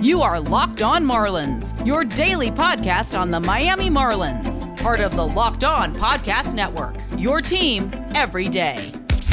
You are Locked On Marlins, your daily podcast on the Miami Marlins. Part of the Locked On Podcast Network, your team every day.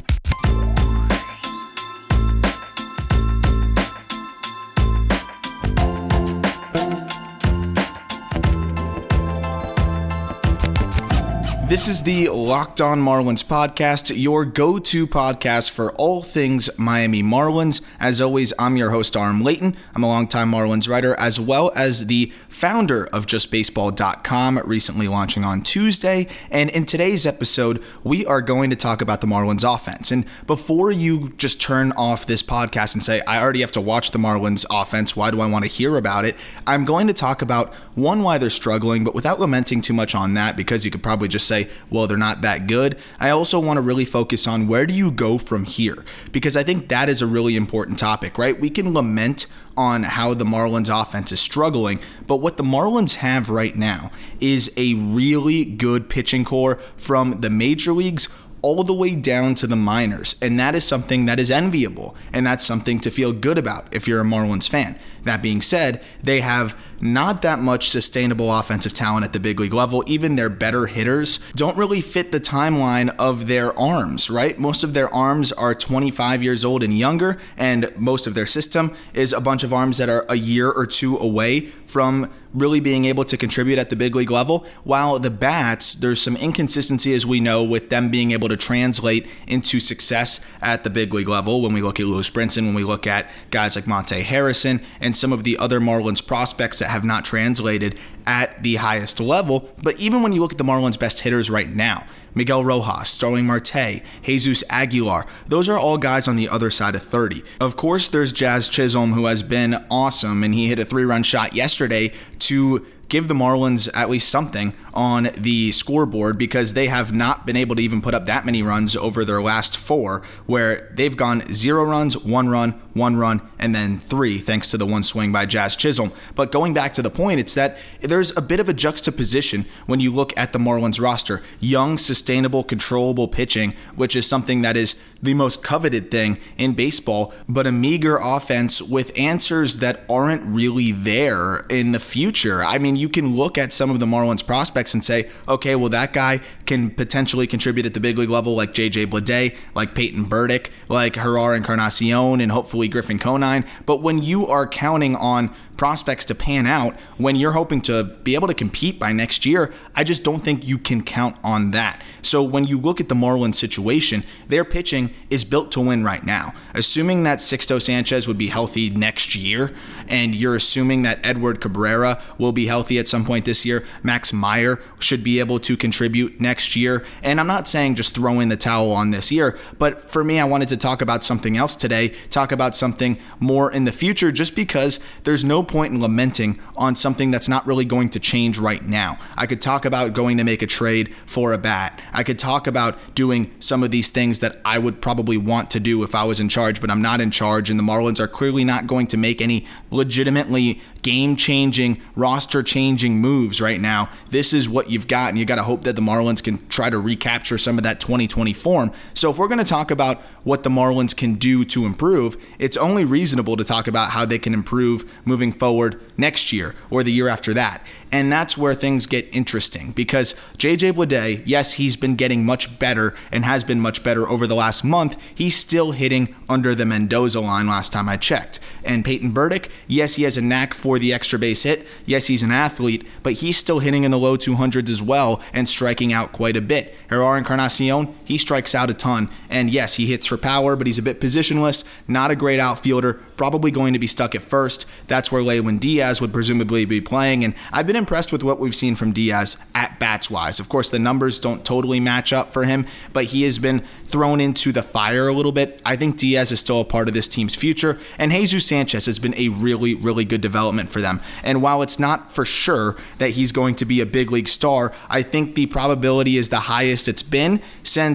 This is the Locked On Marlins podcast, your go-to podcast for all things Miami Marlins. As always, I'm your host, Aram Layton. I'm a longtime Marlins writer, as well as the founder of JustBaseball.com, recently launching on Tuesday. And in today's episode, we are going to talk about the Marlins offense. And before you just turn off this podcast and say, I already have to watch the Marlins offense, why do I want to hear about it? I'm going to talk about, one, why they're struggling, but without lamenting too much on that, because you could probably just say, well, they're not that good. I also want to really focus on where do you go from here? Because I think that is a really important topic, right? We can lament on how the Marlins offense is struggling, but what the Marlins have right now is a really good pitching core from the major leagues all the way down to the minors. And that is something that is enviable. And that's something to feel good about if you're a Marlins fan. That being said, they have not that much sustainable offensive talent at the big league level. Even their better hitters don't really fit the timeline of their arms, right? Most of their arms are 25 years old and younger, and most of their system is a bunch of arms that are a year or two away from really being able to contribute at the big league level. While the bats, there's some inconsistency, as we know, with them being able to translate into success at the big league level. When we look at Lewis Brinson, when we look at guys like Monte Harrison, and some of the other Marlins prospects that have not translated at the highest level. But even when you look at the Marlins' best hitters right now, Miguel Rojas, Starling Marte, Jesus Aguilar, those are all guys on the other side of 30. Of course, there's Jazz Chisholm, who has been awesome, and he hit a 3-run shot yesterday to give the Marlins at least something on the scoreboard, because they have not been able to even put up that many runs over their last 4, where they've gone 0 runs, 1 run, and then 3, thanks to the one swing by Jazz Chisholm. But going back to the point, it's that there's a bit of a juxtaposition when you look at the Marlins roster. Young, sustainable, controllable pitching, which is something that is the most coveted thing in baseball, but a meager offense with answers that aren't really there in the future. I mean, you can look at some of the Marlins prospects and say, okay, well, that guy can potentially contribute at the big league level, like J.J. Bleday, like Peyton Burdick, like Gerard Encarnacion, and hopefully Griffin Conine. But when you are counting on prospects to pan out, when you're hoping to be able to compete by next year, I just don't think you can count on that. So when you look at the Marlins situation, their pitching is built to win right now. Assuming that Sixto Sanchez would be healthy next year, and you're assuming that Edward Cabrera will be healthy at some point this year, Max Meyer should be able to contribute next year. And I'm not saying just throw in the towel on this year, but for me, I wanted to talk about something else today, talk about something more in the future, just because there's no point in lamenting on something that's not really going to change right now. I could talk about going to make a trade for a bat. I could talk about doing some of these things that I would probably want to do if I was in charge, but I'm not in charge, and the Marlins are clearly not going to make any legitimately game-changing, roster-changing moves right now. This is what you've got, and you got to hope that the Marlins can try to recapture some of that 2020 form. So if we're going to talk about what the Marlins can do to improve, it's only reasonable to talk about how they can improve moving forward next year or the year after that. And that's where things get interesting, because J.J. Bleday, yes, he's been getting much better and has been much better over the last month. He's still hitting under the Mendoza line last time I checked. And Peyton Burdick, yes, he has a knack for the extra base hit. Yes, he's an athlete, but he's still hitting in the low 200s as well and striking out quite a bit. Gerard Encarnacion, he strikes out a ton. And yes, he hits for power, but he's a bit positionless, not a great outfielder, probably going to be stuck at first. That's where Lewin Diaz would presumably be playing. And I've been impressed with what we've seen from Diaz at bats wise. Of course, the numbers don't totally match up for him, but he has been thrown into the fire a little bit. I think Diaz is still a part of this team's future, and Jesus Sanchez has been a really, really good development for them. And while it's not for sure that he's going to be a big league star, I think the probability is the highest it's been since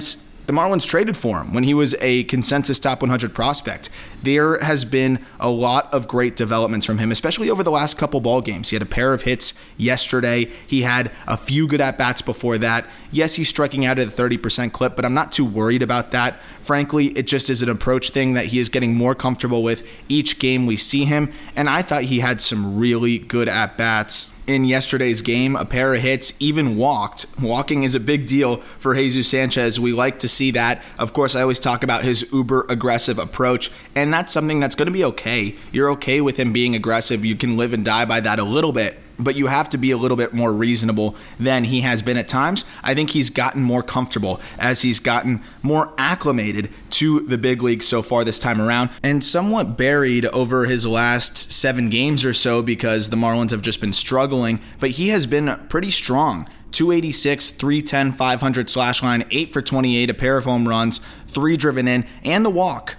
the Marlins traded for him when he was a consensus top 100 prospect. There has been a lot of great developments from him, especially over the last couple ball games. He had a pair of hits yesterday. He had a few good at-bats before that. Yes, he's striking out at a 30% clip, but I'm not too worried about that. Frankly, it just is an approach thing that he is getting more comfortable with each game we see him, and I thought he had some really good at-bats in yesterday's game. A pair of hits, even walked. Walking is a big deal for Jesus Sanchez. We like to see that. Of course, I always talk about his uber aggressive approach, and that's something that's going to be okay. You're okay with him being aggressive. You can live and die by that a little bit, but you have to be a little bit more reasonable than he has been at times. I think he's gotten more comfortable as he's gotten more acclimated to the big league so far this time around, and somewhat buried over his last 7 games or so because the Marlins have just been struggling, but he has been pretty strong. 286, 310, 500 slash line, 8 for 28, a pair of home runs, 3 driven in, and the walk.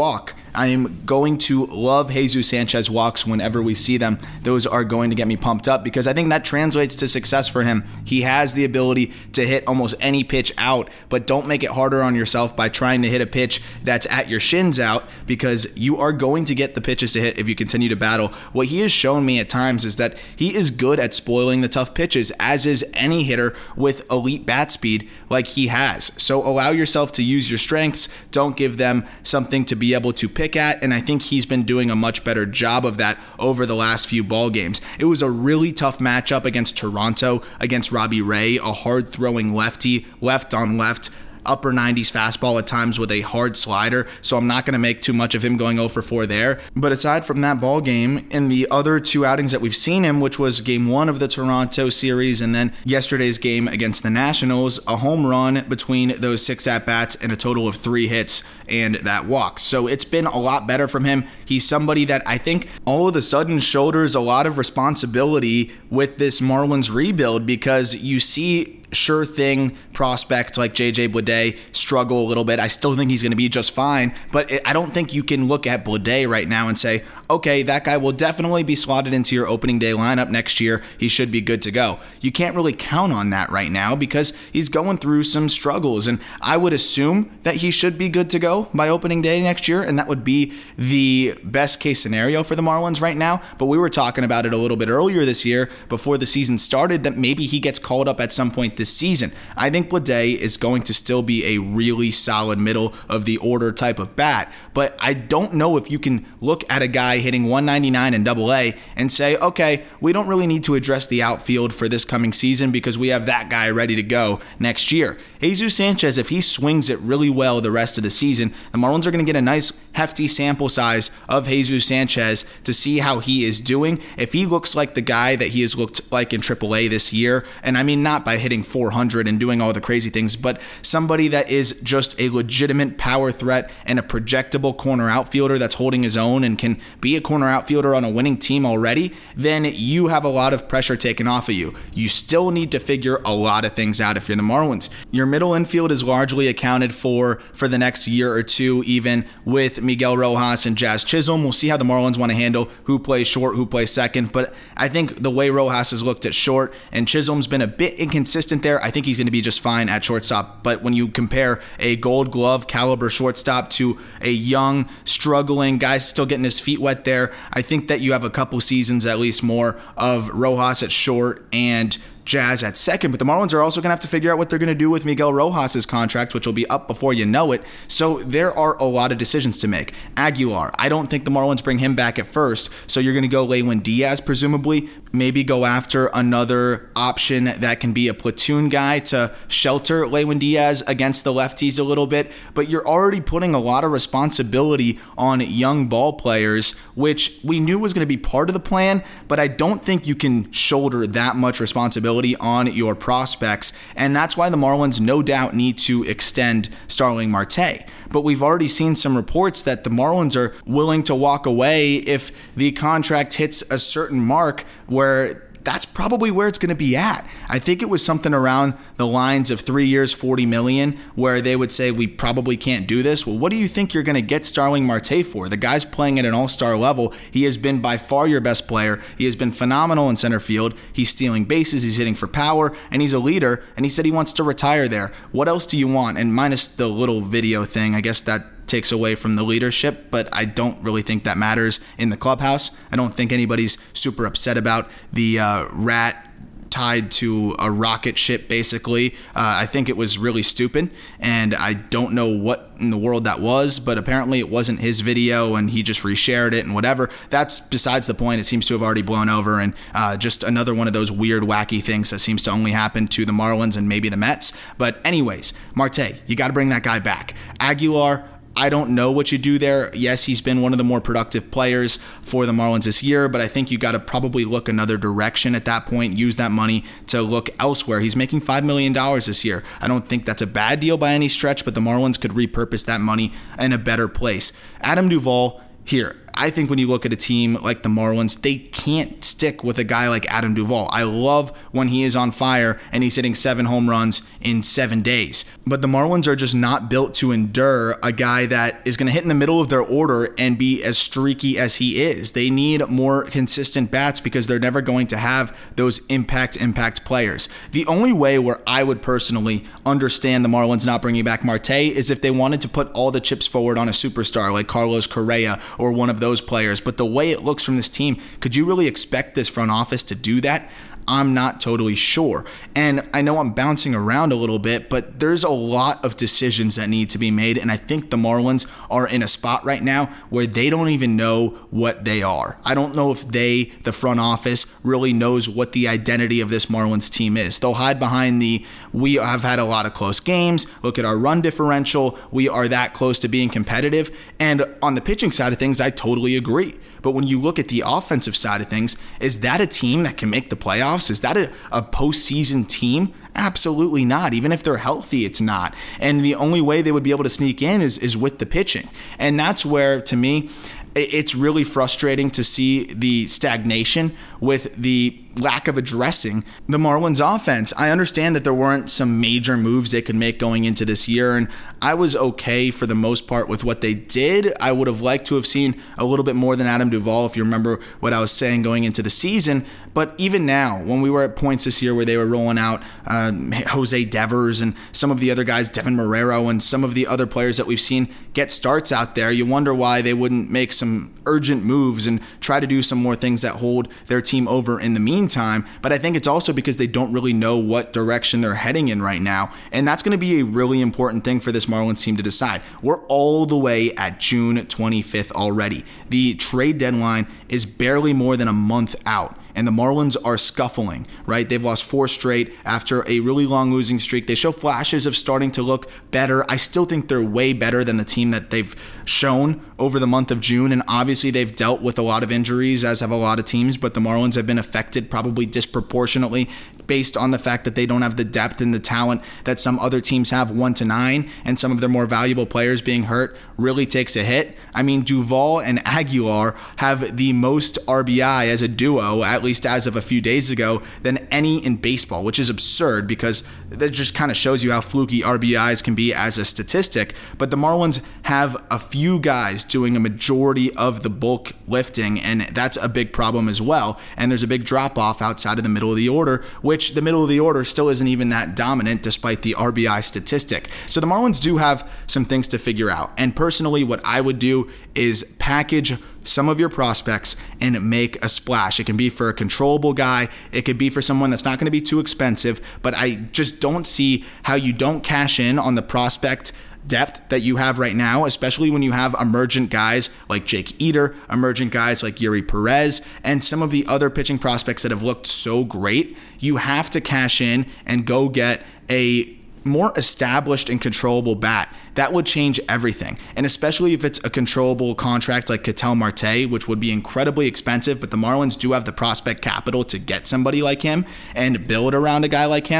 I am going to love Jesus Sanchez walks whenever we see them. Those are going to get me pumped up because I think that translates to success for him. He has the ability to hit almost any pitch out, but don't make it harder on yourself by trying to hit a pitch that's at your shins out, because you are going to get the pitches to hit if you continue to battle. What he has shown me at times is that he is good at spoiling the tough pitches, as is any hitter with elite bat speed like he has. So allow yourself to use your strengths. Don't give them something to be able to pick at, and I think he's been doing a much better job of that over the last few ball games. It was a really tough matchup against Toronto, against Robbie Ray, a hard-throwing lefty, left on left, upper 90s fastball at times with a hard slider, so I'm not going to make too much of him going 0 for 4 there. But aside from that ball game, in the other 2 outings that we've seen him, which was game 1 of the Toronto series and then yesterday's game against the Nationals, a home run between those 6 at-bats and a total of 3 hits and that walk. So it's been a lot better from him. He's somebody that I think all of a sudden shoulders a lot of responsibility with this Marlins rebuild, because you see sure thing prospect like JJ Bleday struggle a little bit. I still think he's going to be just fine, but I don't think you can look at Bleday right now and say, okay, that guy will definitely be slotted into your opening day lineup next year. He should be good to go. You can't really count on that right now because he's going through some struggles, and I would assume that he should be good to go by opening day next year, and that would be the best case scenario for the Marlins right now. But we were talking about it a little bit earlier this year before the season started that maybe he gets called up at some point this season. I think Bleday is going to still be a really solid middle of the order type of bat, but I don't know if you can look at a guy hitting 199 in AA and say, okay, we don't really need to address the outfield for this coming season because we have that guy ready to go next year. Jesus Sanchez, if he swings it really well the rest of the season, the Marlins are going to get a nice hefty sample size of Jesus Sanchez to see how he is doing. If he looks like the guy that he has looked like in AAA this year, and I mean not by hitting 400 and doing all the crazy things, but somebody that is just a legitimate power threat and a projectable corner outfielder that's holding his own and can be a corner outfielder on a winning team already, then you have a lot of pressure taken off of you. You still need to figure a lot of things out if you're the Marlins. Your middle infield is largely accounted for the next year or two, even with Miguel Rojas and Jazz Chisholm. We'll see how the Marlins want to handle who plays short, who plays second, but I think the way Rojas has looked at short and Chisholm's been a bit inconsistent there, I think he's going to be just fine at shortstop. But when you compare a Gold Glove caliber shortstop to a young, struggling guy still getting his feet wet there, I think that you have a couple seasons at least more of Rojas at short and Jazz at second, but the Marlins are also going to have to figure out what they're going to do with Miguel Rojas' contract, which will be up before you know it. So there are a lot of decisions to make. Aguilar, I don't think the Marlins bring him back at first, so you're going to go Lewin Diaz presumably, maybe go after another option that can be a platoon guy to shelter Lewin Diaz against the lefties a little bit, but you're already putting a lot of responsibility on young ball players, which we knew was going to be part of the plan, but I don't think you can shoulder that much responsibility on your prospects, and that's why the Marlins no doubt need to extend Starling Marte. But we've already seen some reports that the Marlins are willing to walk away if the contract hits a certain mark where that's probably where it's going to be at. I think it was something around the lines of 3 years, $40 million, where they would say, we probably can't do this. Well, what do you think you're going to get Starling Marte for? The guy's playing at an all-star level. He has been by far your best player. He has been phenomenal in center field. He's stealing bases. He's hitting for power, and he's a leader, and he said he wants to retire there. What else do you want? And minus the little video thing, I guess that takes away from the leadership, but I don't really think that matters in the clubhouse. I don't think anybody's super upset about the rat tied to a rocket ship, basically. I think it was really stupid, and I don't know what in the world that was, but apparently it wasn't his video, and he just reshared it and whatever. That's besides the point. It seems to have already blown over, and just another one of those weird, wacky things that seems to only happen to the Marlins and maybe the Mets. But anyways, Marte, you got to bring that guy back. Aguilar, I don't know what you do there. Yes, he's been one of the more productive players for the Marlins this year, but I think you got to probably look another direction at that point, use that money to look elsewhere. He's making $5 million this year. I don't think that's a bad deal by any stretch, but the Marlins could repurpose that money in a better place. Adam Duvall, here, I think when you look at a team like the Marlins, they can't stick with a guy like Adam Duvall. I love when he is on fire and he's hitting 7 home runs in 7 days. But the Marlins are just not built to endure a guy that is going to hit in the middle of their order and be as streaky as he is. They need more consistent bats because they're never going to have those impact players. The only way where I would personally understand the Marlins not bringing back Marte is if they wanted to put all the chips forward on a superstar like Carlos Correa or one of those players. But the way it looks from this team, could you really expect this front office to do that? I'm not totally sure. And I know I'm bouncing around a little bit, but there's a lot of decisions that need to be made. And I think the Marlins are in a spot right now where they don't even know what they are. I don't know if the front office, really knows what the identity of this Marlins team is. They'll hide behind we have had a lot of close games. Look at our run differential. We are that close to being competitive. And on the pitching side of things, I totally agree. But when you look at the offensive side of things, is that a team that can make the playoffs? Is that a postseason team? Absolutely not. Even if they're healthy, it's not. And the only way they would be able to sneak in is with the pitching. And that's where, to me, it's really frustrating to see the stagnation with the lack of addressing the Marlins offense. I understand that there weren't some major moves they could make going into this year, and I was okay for the most part with what they did. I would have liked to have seen a little bit more than Adam Duvall, if you remember what I was saying going into the season. But even now, when we were at points this year where they were rolling out Jose Devers and some of the other guys, Devin Marrero, and some of the other players that we've seen get starts out there, you wonder why they wouldn't make some urgent moves and try to do some more things that hold their team over in the meantime. But I think it's also because they don't really know what direction they're heading in right now. And that's going to be a really important thing for this Marlins team to decide. We're all the way at June 25th already. The trade deadline is barely more than a month out. And the Marlins are scuffling, right? They've lost 4 straight after a really long losing streak. They show flashes of starting to look better. I still think they're way better than the team that they've shown over the month of June. And obviously they've dealt with a lot of injuries, as have a lot of teams, but the Marlins have been affected probably disproportionately based on the fact that they don't have the depth and the talent that some other teams have 1-9, and some of their more valuable players being hurt really takes a hit. I mean, Duvall and Aguilar have the most RBI as a duo, at least as of a few days ago, than any in baseball, which is absurd because that just kind of shows you how fluky RBIs can be as a statistic. But the Marlins have a few guys doing a majority of the bulk lifting, and that's a big problem as well. And there's a big drop-off outside of the middle of the order, which the middle of the order still isn't even that dominant despite the RBI statistic. So the Marlins do have some things to figure out. And personally, what I would do is package some of your prospects and make a splash. It can be for a controllable guy. It could be for someone that's not going to be too expensive. But I just don't see how you don't cash in on the prospect depth that you have right now, especially when you have emergent guys like Jake Eder, emergent guys like Yuri Perez, and some of the other pitching prospects that have looked so great. You have to cash in and go get a more established and controllable bat. That would change everything. And especially if it's a controllable contract like Ketel Marte, which would be incredibly expensive, but the Marlins do have the prospect capital to get somebody like him and build around a guy like him,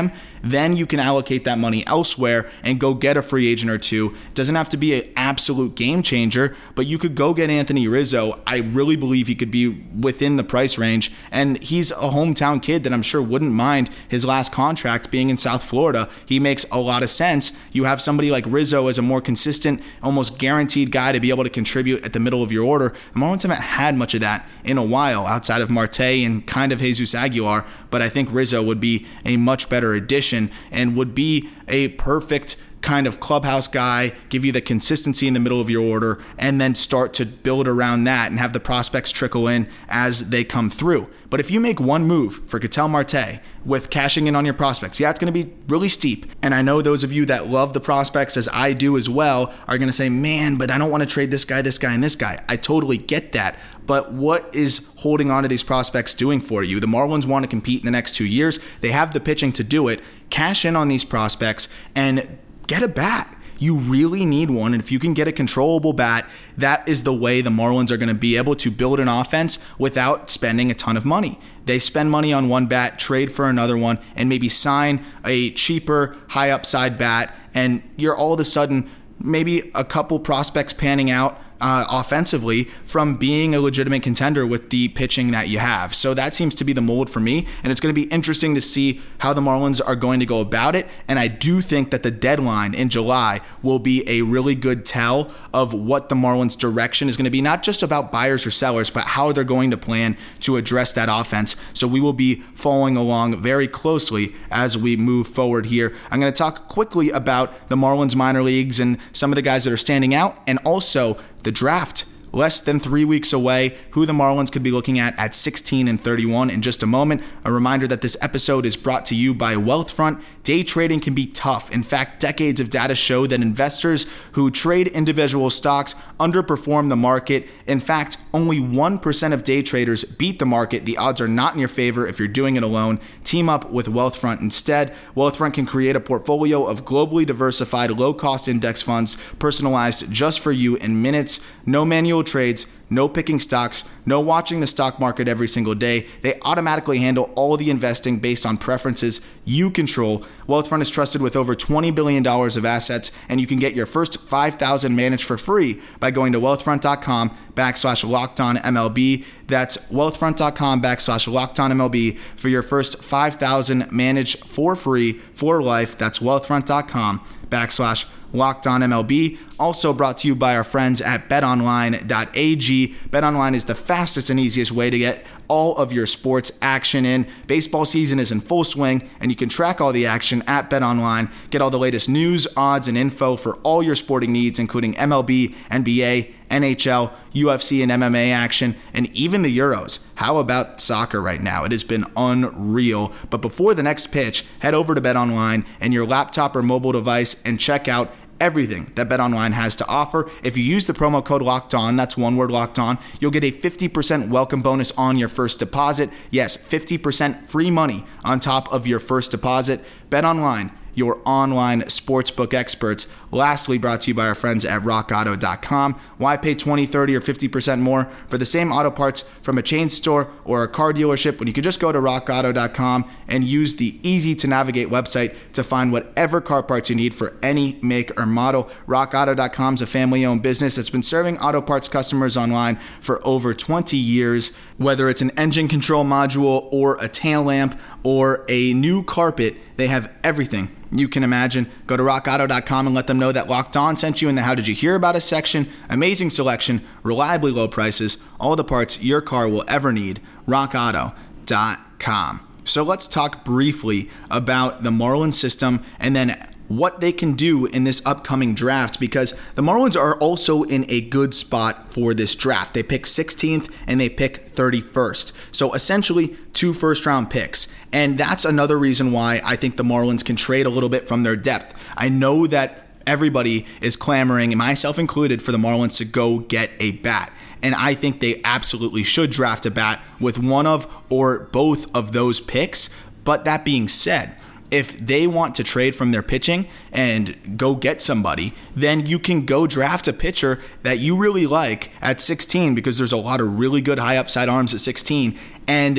then you can allocate that money elsewhere and go get a free agent or two. Doesn't have to be an absolute game changer, but you could go get Anthony Rizzo. I really believe he could be within the price range, and he's a hometown kid that I'm sure wouldn't mind his last contract being in South Florida. He makes a lot of sense. You have somebody like Rizzo as a more consistent, almost guaranteed guy to be able to contribute at the middle of your order. The Marlins haven't had much of that in a while outside of Marte and kind of Jesus Aguilar, but I think Rizzo would be a much better addition and would be a perfect kind of clubhouse guy, give you the consistency in the middle of your order, and then start to build around that and have the prospects trickle in as they come through. But if you make one move for Ketel Marte with cashing in on your prospects, yeah, it's going to be really steep. And I know those of you that love the prospects, as I do as well, are going to say, man, but I don't want to trade this guy, and this guy. I totally get that. But what is holding on to these prospects doing for you? The Marlins want to compete in the next 2 years. They have the pitching to do it. Cash in on these prospects and get a bat. You really need one, and if you can get a controllable bat, that is the way the Marlins are going to be able to build an offense without spending a ton of money. They spend money on one bat, trade for another one, and maybe sign a cheaper, high upside bat, and you're all of a sudden maybe a couple prospects panning out offensively from being a legitimate contender with the pitching that you have. So that seems to be the mold for me, and it's going to be interesting to see how the Marlins are going to go about it. And I do think that the deadline in July will be a really good tell of what the Marlins' direction is going to be, not just about buyers or sellers, but how they're going to plan to address that offense. So we will be following along very closely as we move forward here. I'm going to talk quickly about the Marlins minor leagues and some of the guys that are standing out, and also the draft. Less than 3 weeks away, who the Marlins could be looking at 16 and 31 in just a moment. A reminder that this episode is brought to you by Wealthfront. Day trading can be tough. In fact, decades of data show that investors who trade individual stocks underperform the market. In fact, only 1% of day traders beat the market. The odds are not in your favor if you're doing it alone. Team up with Wealthfront instead. Wealthfront can create a portfolio of globally diversified, low-cost index funds personalized just for you in minutes. No manual trades, no picking stocks, no watching the stock market every single day. They automatically handle all the investing based on preferences you control. Wealthfront is trusted with over $20 billion of assets, and you can get your first $5,000 managed for free by going to wealthfront.com/LockedOnMLB. That's wealthfront.com/LockedOnMLB for your first $5,000 managed for free for life. That's wealthfront.com/LockedOnMLB. Also brought to you by our friends at betonline.ag. BetOnline is the fastest and easiest way to get all of your sports action in. Baseball season is in full swing, and you can track all the action at BetOnline. Get all the latest news, odds, and info for all your sporting needs, including MLB, NBA, NHL, UFC, and MMA action, and even the Euros. How about soccer right now? It has been unreal. But before the next pitch, head over to BetOnline and your laptop or mobile device and check out everything that BetOnline has to offer. If you use the promo code LOCKEDON, that's one word, locked on, you'll get a 50% welcome bonus on your first deposit. Yes, 50% free money on top of your first deposit. BetOnline, your online sportsbook experts. Lastly, brought to you by our friends at rockauto.com. Why pay 20, 30, or 50% more for the same auto parts from a chain store or a car dealership when you could just go to rockauto.com and use the easy-to-navigate website to find whatever car parts you need for any make or model. Rockauto.com is a family-owned business that's been serving auto parts customers online for over 20 years. Whether it's an engine control module or a tail lamp or a new carpet, they have everything you can imagine. Go to rockauto.com and let them know that Locked On sent you in the How Did You Hear About Us section. Amazing selection, reliably low prices, all the parts your car will ever need. rockauto.com. So let's talk briefly about the Marlins system and then what they can do in this upcoming draft, because the Marlins are also in a good spot for this draft. They pick 16th and they pick 31st. So essentially 2 first-round picks. And that's another reason why I think the Marlins can trade a little bit from their depth. I know that everybody is clamoring, and myself included, for the Marlins to go get a bat. And I think they absolutely should draft a bat with one of or both of those picks. But that being said, if they want to trade from their pitching and go get somebody, then you can go draft a pitcher that you really like at 16, because there's a lot of really good high upside arms at 16. And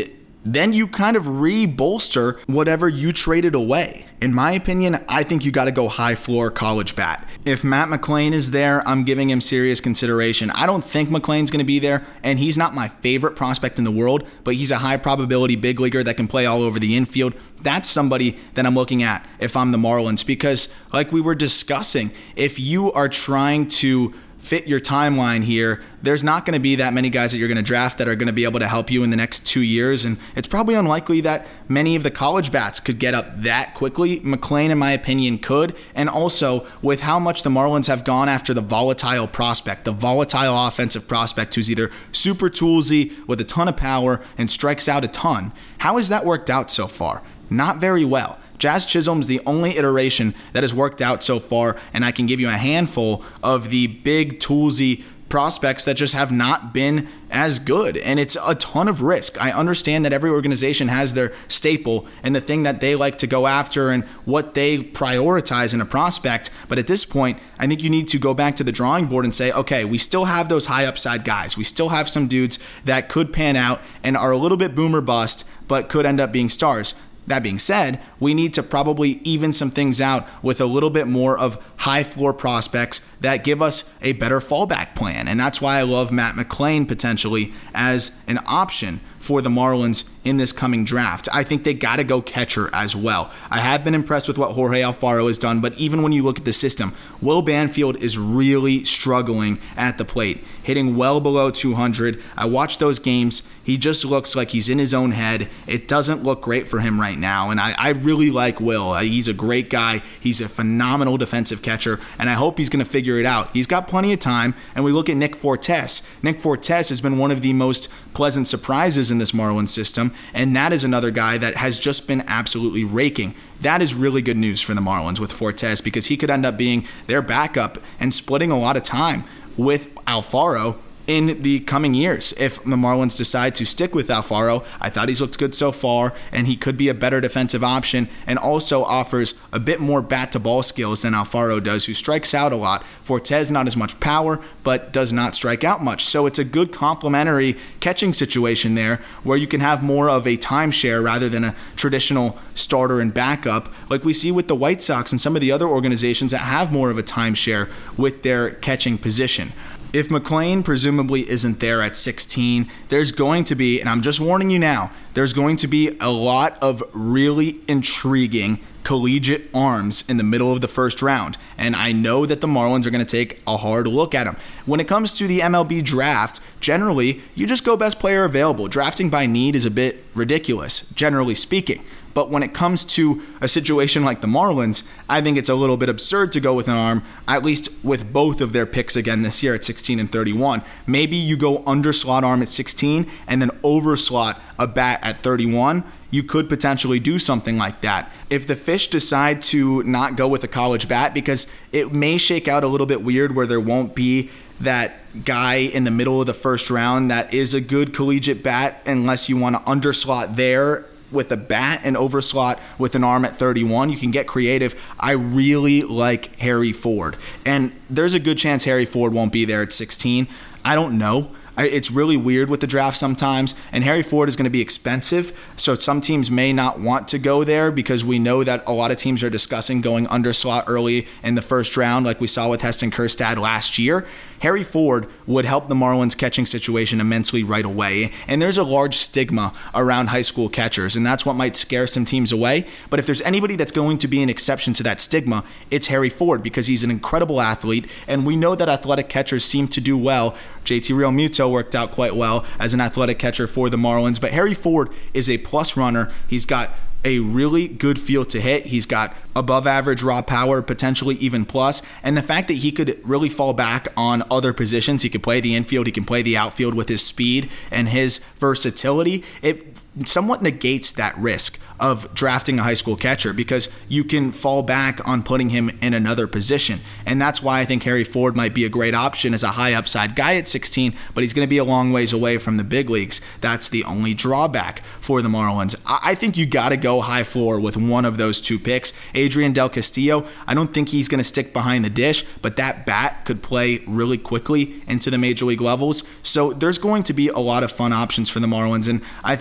then you kind of re-bolster whatever you traded away. In my opinion, I think you got to go high floor college bat. If Matt McLain is there, I'm giving him serious consideration. I don't think McLain's going to be there, and he's not my favorite prospect in the world, but he's a high probability big leaguer that can play all over the infield. That's somebody that I'm looking at if I'm the Marlins, because like we were discussing, if you are trying to fit your timeline here, there's not going to be that many guys that you're going to draft that are going to be able to help you in the next 2 years, and it's probably unlikely that many of the college bats could get up that quickly. McLain, in my opinion, could, and also with how much the Marlins have gone after the volatile prospect, the volatile offensive prospect who's either super toolsy with a ton of power and strikes out a ton, how has that worked out so far? Not very well. Jazz Chisholm's the only iteration that has worked out so far, and I can give you a handful of the big toolsy prospects that just have not been as good, and it's a ton of risk. I understand that every organization has their staple and the thing that they like to go after and what they prioritize in a prospect, but at this point, I think you need to go back to the drawing board and say, okay, we still have those high upside guys. We still have some dudes that could pan out and are a little bit boom or bust, but could end up being stars. That being said, we need to probably even some things out with a little bit more of high floor prospects that give us a better fallback plan. And that's why I love Matt McLain potentially as an option for the Marlins in this coming draft. I think they got to go catcher as well. I have been impressed with what Jorge Alfaro has done, but even when you look at the system, Will Banfield is really struggling at the plate, hitting well below 200. I watched those games. He just looks like he's in his own head. It doesn't look great for him right now, and I really like Will. He's a great guy. He's a phenomenal defensive catcher, and I hope he's going to figure it out. He's got plenty of time, and we look at Nick Fortes. Nick Fortes has been one of the most pleasant surprises in this Marlins system, and that is another guy that has just been absolutely raking. That is really good news for the Marlins with Fortes, because he could end up being their backup and splitting a lot of time with Alfaro in the coming years. If the Marlins decide to stick with Alfaro, I thought he's looked good so far, and he could be a better defensive option and also offers a bit more bat-to-ball skills than Alfaro does, who strikes out a lot. Fortes, not as much power, but does not strike out much. So it's a good complementary catching situation there where you can have more of a timeshare rather than a traditional starter and backup like we see with the White Sox and some of the other organizations that have more of a timeshare with their catching position. If McLain presumably isn't there at 16, there's going to be, and I'm just warning you now, there's going to be a lot of really intriguing collegiate arms in the middle of the first round. And I know that the Marlins are going to take a hard look at them. When it comes to the MLB draft, generally, you just go best player available. Drafting by need is a bit ridiculous, generally speaking. But when it comes to a situation like the Marlins, I think it's a little bit absurd to go with an arm, at least with both of their picks again this year at 16 and 31. Maybe you go under slot arm at 16 and then over slot a bat at 31. You could potentially do something like that. If the Fish decide to not go with a college bat, because it may shake out a little bit weird where there won't be that guy in the middle of the first round that is a good collegiate bat unless you want to underslot there with a bat and overslot with an arm at 31. You can get creative. I really like Harry Ford. And there's a good chance Harry Ford won't be there at 16. I don't know. It's really weird with the draft sometimes, and Harry Ford is going to be expensive, so some teams may not want to go there because we know that a lot of teams are discussing going under slot early in the first round like we saw with Heston Kjerstad last year. Harry Ford would help the Marlins catching situation immensely right away, and there's a large stigma around high school catchers, and that's what might scare some teams away. But if there's anybody that's going to be an exception to that stigma, it's Harry Ford, because he's an incredible athlete, and we know that athletic catchers seem to do well. JT Realmuto worked out quite well as an athletic catcher for the Marlins, but Harry Ford is a plus runner. He's got a really good feel to hit. He's got above average raw power, potentially even plus. And the fact that he could really fall back on other positions, he could play the infield, he can play the outfield with his speed and his versatility, it somewhat negates that risk of drafting a high school catcher, because you can fall back on putting him in another position. And that's why I think Harry Ford might be a great option as a high upside guy at 16, but he's going to be a long ways away from the big leagues. That's the only drawback for the Marlins. I think you got to go high floor with one of those two picks. Adrian Del Castillo, I don't think he's going to stick behind the dish, but that bat could play really quickly into the major league levels. So there's going to be a lot of fun options for the Marlins. And I think that when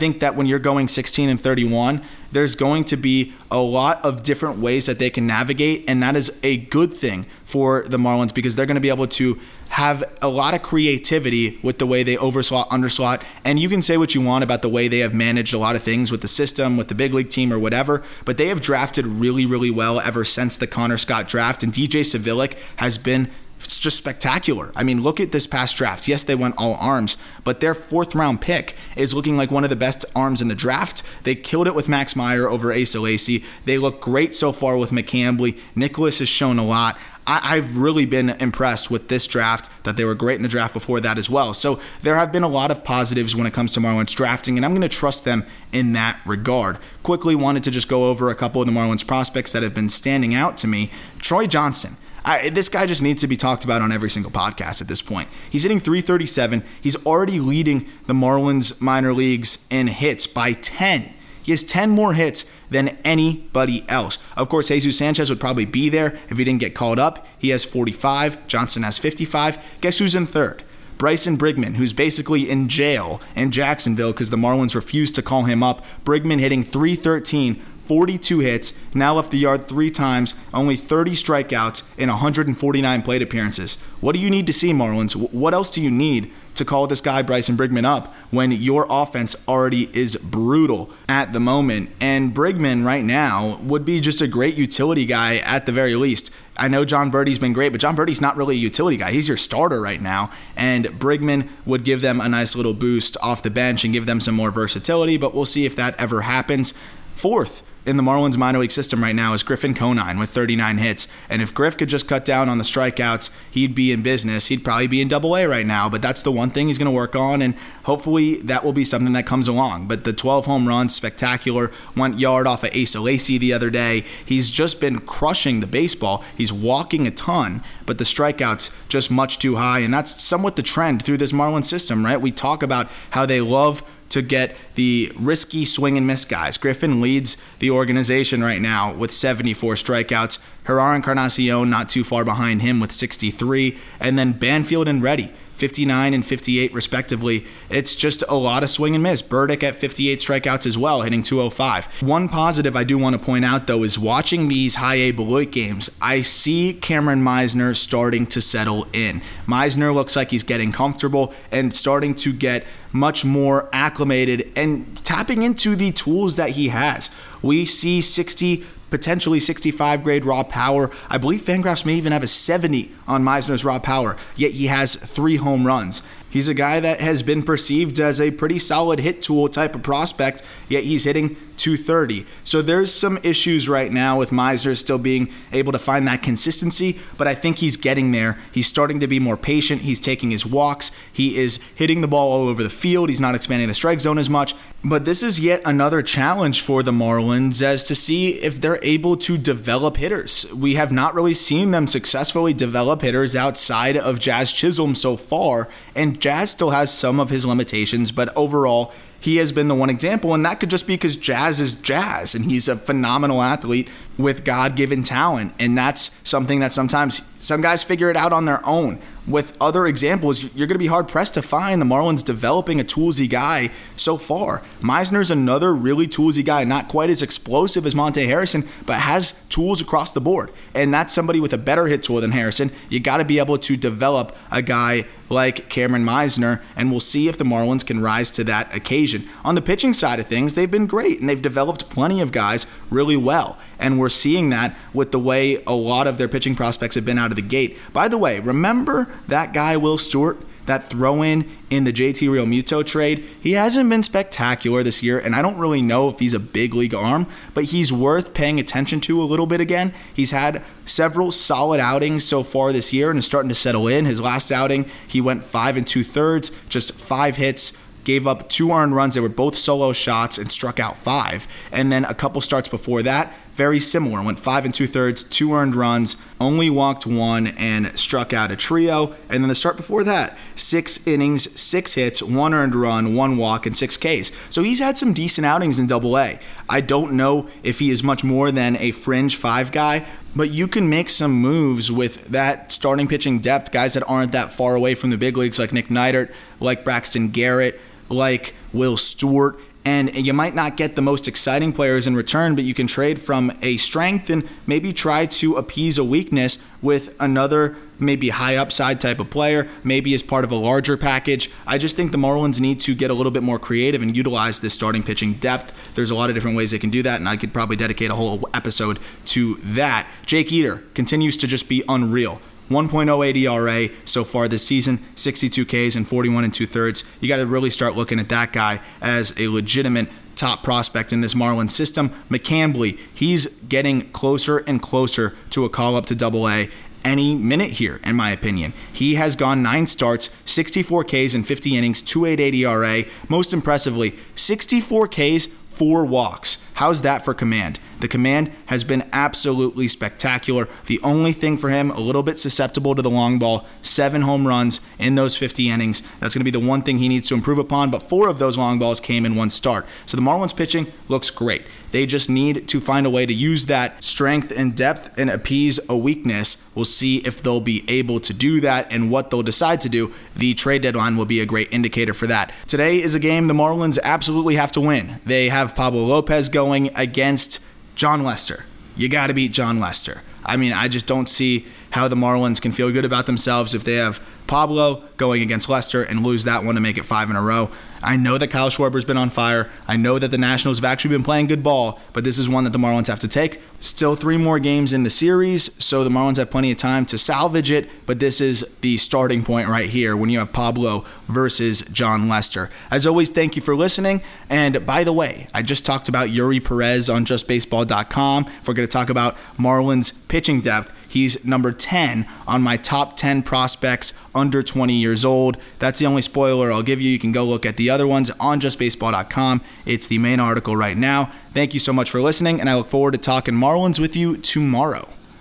when you're going 16-31, there's going to be a lot of different ways that they can navigate, and that is a good thing for the Marlins because they're going to be able to have a lot of creativity with the way they overslot, underslot, and you can say what you want about the way they have managed a lot of things with the system, with the big league team or whatever, but they have drafted really, really well ever since the Connor Scott draft, and DJ Savilic has been just spectacular. I mean, look at this past draft. Yes, they went all arms, but their 4th round pick is looking like one of the best arms in the draft. They killed it with Max Meyer over Asa Lacy. They look great so far with McCambley. Nicholas has shown a lot. I've really been impressed with this draft, that they were great in the draft before that as well. So there have been a lot of positives when it comes to Marlins drafting, and I'm going to trust them in that regard. Quickly wanted to just go over a couple of the Marlins prospects that have been standing out to me. Troy Johnston. This guy just needs to be talked about on every single podcast at this point. He's hitting .337. He's already leading the Marlins minor leagues in hits by 10. He has 10 more hits than anybody else. Of course, Jesus Sanchez would probably be there if he didn't get called up. He has 45. Johnson has 55. Guess who's in third? Bryson Brigman, who's basically in jail in Jacksonville because the Marlins refused to call him up. Brigman hitting .313. 42 hits, now left the yard 3 times, only 30 strikeouts in 149 plate appearances. What do you need to see, Marlins? What else do you need to call this guy Bryson Brigman up when your offense already is brutal at the moment? And Brigman right now would be just a great utility guy at the very least. I know John Birdie's been great, but John Birdie's not really a utility guy. He's your starter right now, and Brigman would give them a nice little boost off the bench and give them some more versatility, but we'll see if that ever happens. 4th in the Marlins minor league system right now is Griffin Conine with 39 hits. And if Griff could just cut down on the strikeouts, he'd be in business. He'd probably be in AA right now, but that's the one thing he's going to work on, and hopefully that will be something that comes along. But the 12 home runs, spectacular. Went yard off of Asa Lacy the other day. He's just been crushing the baseball. He's walking a ton, but the strikeouts just much too high, and that's somewhat the trend through this Marlins system, right? We talk about how they love to get the risky swing and miss guys. Griffin leads the organization right now with 74 strikeouts. Gerard Encarnacion not too far behind him with 63. And then Banfield and Reddy, 59 and 58 respectively. It's just a lot of swing and miss. Burdick at 58 strikeouts as well, hitting .205. One positive I do want to point out, though, is watching these high A Beloit games, I see Cameron Meisner starting to settle in. Meisner looks like he's getting comfortable and starting to get much more acclimated and tapping into the tools that he has. We see 60, potentially 65 grade raw power. I believe Fangraphs may even have a 70 on Meisner's raw power, yet he has 3 home runs. He's a guy that has been perceived as a pretty solid hit tool type of prospect, yet he's hitting .230. So there's some issues right now with Meisner still being able to find that consistency, but I think he's getting there. He's starting to be more patient. He's taking his walks. He is hitting the ball all over the field. He's not expanding the strike zone as much. But this is yet another challenge for the Marlins as to see if they're able to develop hitters. We have not really seen them successfully develop hitters outside of Jazz Chisholm so far, and Jazz still has some of his limitations, but overall, he has been the one example, and that could just be because Jazz is Jazz, and he's a phenomenal athlete with God-given talent, and that's something that sometimes some guys figure it out on their own. With other examples, you're going to be hard-pressed to find the Marlins developing a toolsy guy so far. Meisner's another really toolsy guy, not quite as explosive as Monte Harrison, but has tools across the board, and that's somebody with a better hit tool than Harrison. You got to be able to develop a guy like Cameron Meisner, and we'll see if the Marlins can rise to that occasion. On the pitching side of things, they've been great, and they've developed plenty of guys really well, and we're seeing that with the way a lot of their pitching prospects have been out of the gate. By the way, remember that guy Will Stewart, that throw-in the JT Realmuto trade? He hasn't been spectacular this year, and I don't really know if he's a big league arm, but he's worth paying attention to a little bit again. He's had several solid outings so far this year and is starting to settle in. His last outing, he went 5 2/3, just 5 hits, gave up 2 earned runs. They were both solo shots and struck out 5. And then a couple starts before that, very similar. Went 5 2/3, 2 earned runs, only walked 1 and struck out a trio. And then the start before that, 6 innings, 6 hits, 1 earned run, 1 walk, and 6 Ks. So he's had some decent outings in AA. I don't know if he is much more than a fringe 5 guy, but you can make some moves with that starting pitching depth, guys that aren't that far away from the big leagues like Nick Neidert, like Braxton Garrett, like Will Stewart, and you might not get the most exciting players in return, but you can trade from a strength and maybe try to appease a weakness with another maybe high upside type of player, maybe as part of a larger package. I just think the Marlins need to get a little bit more creative and utilize this starting pitching depth. There's a lot of different ways they can do that, and I could probably dedicate a whole episode to that. Jake Eder continues to just be unreal. 1.08 ERA so far this season, 62 Ks and 41 2/3. You got to really start looking at that guy as a legitimate top prospect in this Marlins system. McCambley, he's getting closer and closer to a call up to Double-A any minute here, in my opinion. He has gone 9 starts, 64 Ks and 50 innings, 2.88 ERA. Most impressively, 64 Ks, 4 walks. How's that for command? The command has been absolutely spectacular. The only thing for him, a little bit susceptible to the long ball, 7 home runs in those 50 innings. That's going to be the one thing he needs to improve upon, but 4 of those long balls came in 1 start. So the Marlins pitching looks great. They just need to find a way to use that strength and depth and appease a weakness. We'll see if they'll be able to do that and what they'll decide to do. The trade deadline will be a great indicator for that. Today is a game the Marlins absolutely have to win. They have Pablo Lopez going against Jon Lester. You got to beat Jon Lester. I mean, I just don't see how the Marlins can feel good about themselves if they have Pablo going against Lester and lose that one to make it 5 in a row. I know that Kyle Schwarber's been on fire. I know that the Nationals have actually been playing good ball, but this is one that the Marlins have to take. Still 3 more games in the series, so the Marlins have plenty of time to salvage it, but this is the starting point right here when you have Pablo versus Jon Lester. As always, thank you for listening. And by the way, I just talked about Yuri Perez on JustBaseball.com. If we're going to talk about Marlins pitching depth, he's number 10 on my top 10 prospects under 20 years old. That's the only spoiler I'll give you. You can go look at the other ones on JustBaseball.com. It's the main article right now. Thank you so much for listening, and I look forward to talking Marlins with you tomorrow.